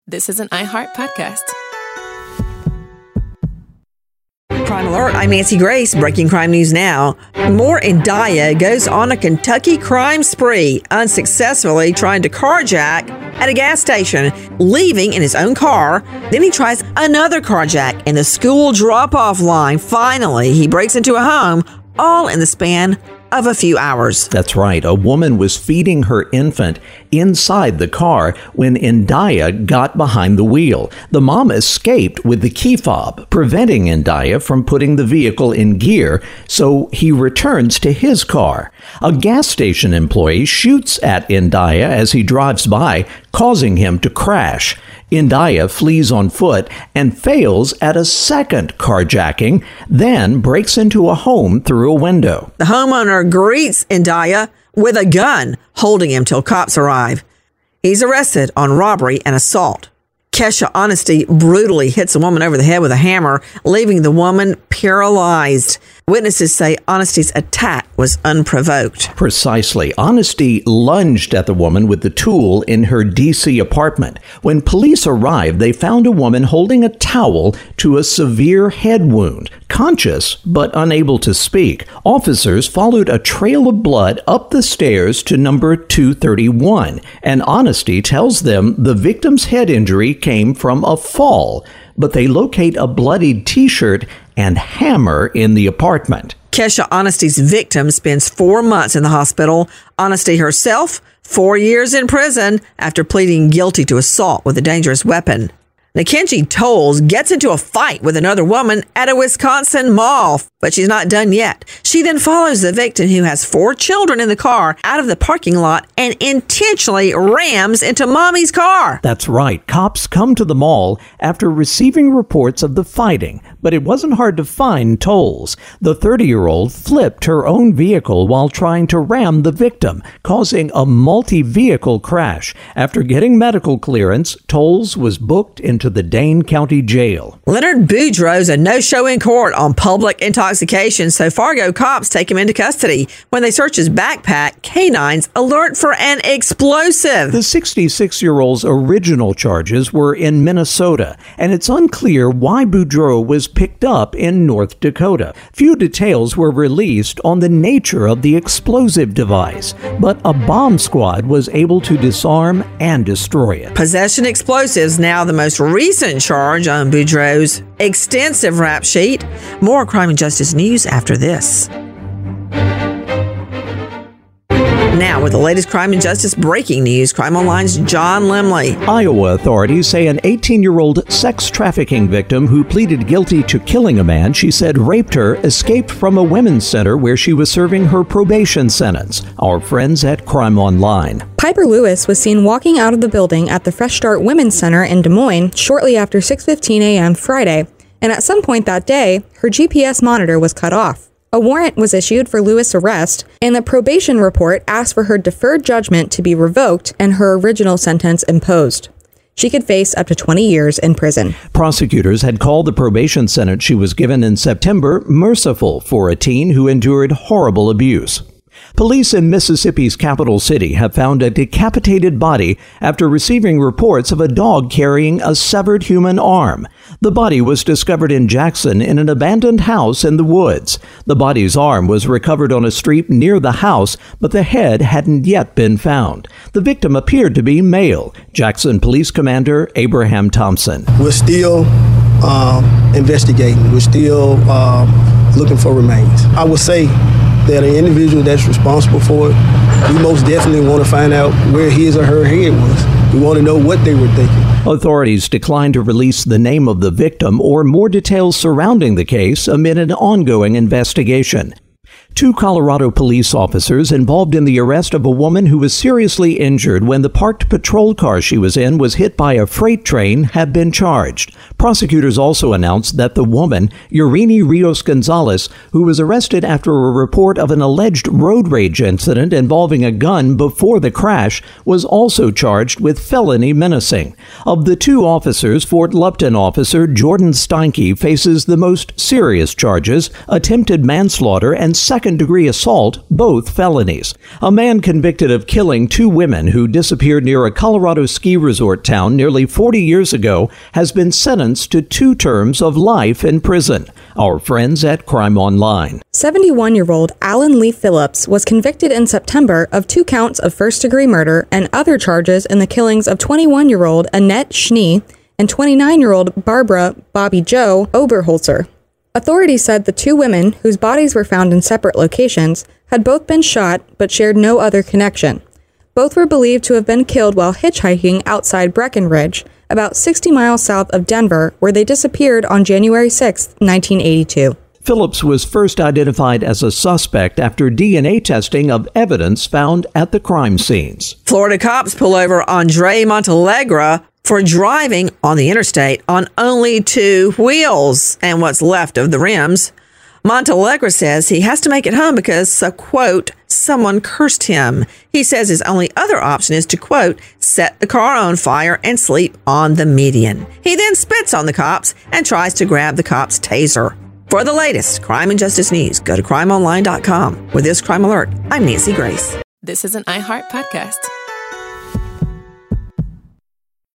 This is an iHeart podcast. Crime Alert, I'm Nancy Grace. Breaking crime news now. Moore Indaya goes on a Kentucky crime spree, unsuccessfully trying to carjack at a gas station, leaving in his own car. Then he tries another carjack in the school drop-off line. Finally, he breaks into a home, all in the span of a few hours. That's right. A woman was feeding her infant inside the car when Indaya got behind the wheel. The mom escaped with the key fob, preventing Indaya from putting the vehicle in gear, so he returns to his car. A gas station employee shoots at Indaya as he drives by, causing him to crash. Indaya flees on foot and fails at a second carjacking, then breaks into a home through a window. The homeowner greets Indaya with a gun, holding him till cops arrive. He's arrested on robbery and assault. Kesha Honesty brutally hits a woman over the head with a hammer, leaving the woman paralyzed. Witnesses say Honesty's attack was unprovoked. Precisely. Honesty lunged at the woman with the tool in her D.C. apartment. When police arrived, they found a woman holding a towel to a severe head wound, conscious but unable to speak. Officers followed a trail of blood up the stairs to number 231, and Honesty tells them the victim's head injury came from a fall, but they locate a bloodied T-shirt and hammer in the apartment. Kesha Honesty's victim spends 4 months in the hospital. Honesty herself, 4 years in prison after pleading guilty to assault with a dangerous weapon. Nakenji Tolles gets into a fight with another woman at a Wisconsin mall, but she's not done yet. She then follows the victim, who has 4 children in the car, out of the parking lot and intentionally rams into mommy's car. That's right. Cops come to the mall after receiving reports of the fighting, but it wasn't hard to find Tolles. The 30-year-old flipped her own vehicle while trying to ram the victim, causing a multi-vehicle crash. After getting medical clearance, Tolles was booked into the Dane County Jail. Leonard Boudreaux's a no-show in court on public intoxication, so Fargo cops take him into custody. When they search his backpack, canines alert for an explosive. The 66-year-old's original charges were in Minnesota, and it's unclear why Boudreaux was picked up in North Dakota. Few details were released on the nature of the explosive device, but a bomb squad was able to disarm and destroy it. Possession explosives, now the most recent charge on Boudreaux's extensive rap sheet. More crime and justice news after this. Now, with the latest crime and justice breaking news, Crime Online's John Lemley. Iowa authorities say an 18-year-old sex trafficking victim who pleaded guilty to killing a man she said raped her escaped from a women's center where she was serving her probation sentence. Our friends at Crime Online. Piper Lewis was seen walking out of the building at the Fresh Start Women's Center in Des Moines shortly after 6:15 a.m. Friday, and at some point that day, her GPS monitor was cut off. A warrant was issued for Lewis' arrest, and the probation report asked for her deferred judgment to be revoked and her original sentence imposed. She could face up to 20 years in prison. Prosecutors had called the probation sentence she was given in September merciful for a teen who endured horrible abuse. Police in Mississippi's capital city have found a decapitated body after receiving reports of a dog carrying a severed human arm. The body was discovered in Jackson in an abandoned house in the woods. The body's arm was recovered on a street near the house, but the head hadn't yet been found. The victim appeared to be male. Jackson Police Commander Abraham Thompson. We're still investigating. We're still looking for remains. I would say that an individual that's responsible for it, we most definitely want to find out where his or her head was. We want to know what they were thinking. Authorities declined to release the name of the victim or more details surrounding the case amid an ongoing investigation. 2 Colorado police officers involved in the arrest of a woman who was seriously injured when the parked patrol car she was in was hit by a freight train have been charged. Prosecutors also announced that the woman, Yurini Rios Gonzalez, who was arrested after a report of an alleged road rage incident involving a gun before the crash, was also charged with felony menacing. Of the 2 officers, Fort Lupton officer Jordan Steinke faces the most serious charges, attempted manslaughter and second second-degree assault, both felonies. A man convicted of killing 2 women who disappeared near a Colorado ski resort town nearly 40 years ago has been sentenced to 2 terms of life in prison. Our friends at Crime Online. 71-year-old Alan Lee Phillips was convicted in September of 2 counts of first-degree murder and other charges in the killings of 21-year-old Annette Schnee and 29-year-old Barbara Bobby Joe Oberholzer. Authorities said the 2 women, whose bodies were found in separate locations, had both been shot but shared no other connection. Both were believed to have been killed while hitchhiking outside Breckenridge, about 60 miles south of Denver, where they disappeared on January 6, 1982. Phillips was first identified as a suspect after DNA testing of evidence found at the crime scenes. Florida cops pull over Andre Montalegre for driving on the interstate on only 2 wheels and what's left of the rims. Montalegre says he has to make it home because, quote, someone cursed him. He says his only other option is to, quote, set the car on fire and sleep on the median. He then spits on the cops and tries to grab the cop's taser. For the latest crime and justice news, go to crimeonline.com. With this Crime Alert, I'm Nancy Grace. This is an iHeart podcast.